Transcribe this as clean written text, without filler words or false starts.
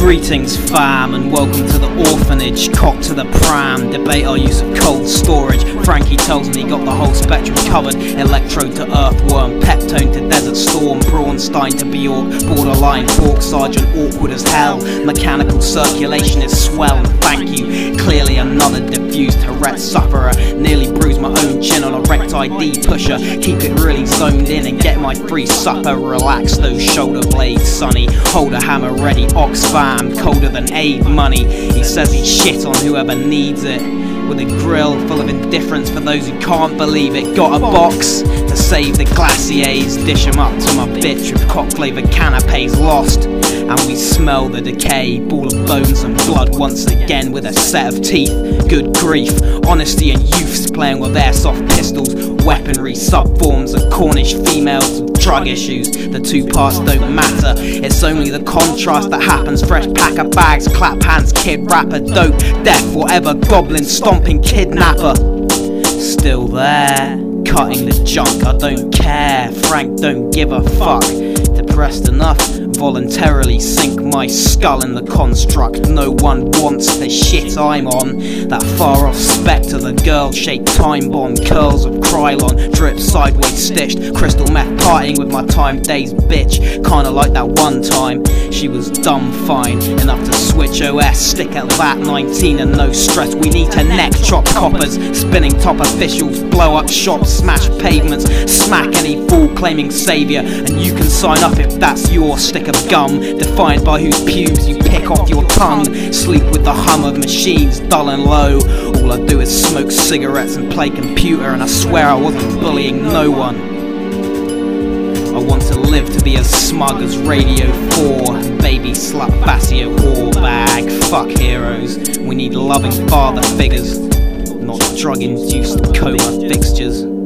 Greetings fam and welcome to the orphanage. Cock to the pram, debate our use of cold storage. Frankie tells me got the whole spectrum covered. Electrode to earthworm, Peptone to desert storm, Braunstein to Bjork, borderline pork sergeant, awkward as hell. Mechanical circulation is swell and thank you. Clearly another diffused Tourette sufferer. Nearly bruised my own chin on a wrecked ID pusher. Keep it really zoned in and get my free supper. Relax those shoulder blades, sonny. Hold a hammer ready, Oxfam, colder than aid money. He says he'd shit on whoever needs it. With a grill full of indifference for those who can't believe it. Got a box to save the glaciers. Dish 'em up to my bitch with cock-flavoured canapes lost. And we smell the decay. Ball of bones and blood once again with a set of teeth. Good grief, honesty and youths playing with airsoft pistols. Weaponry, subforms of Cornish females with drug issues. The two parts don't matter, it's only the contrast that happens. Fresh pack of bags, clap hands, kid rapper, dope, death, whatever, goblin, stomping kidnapper. Still there, cutting the junk, I don't care. Frank don't give a fuck. Depressed enough, voluntarily sink my skull in the construct. No one wants the shit I'm on. That far off spectre, the girl-shaped time bomb, curls of Krylon, drip sideways stitched, crystal meth partying with my time-dazed bitch. Kinda like that one time, she was dumb fine, enough to switch OS, stick at that 19 and no stress. We need to neck chop coppers, spinning top officials, blow up shops, smash pavements, smack any fool claiming saviour, and you can sign up if that's your stick of gum, defined by whose pubes you pick off your tongue. Sleep with the hum of machines, dull and low. All I do is smoke cigarettes and play computer, and I swear I wasn't bullying no one. I want to live to be as smug as Radio 4. Baby slut Basio whore bag. Fuck heroes, we need loving father figures, not drug-induced coma fixtures.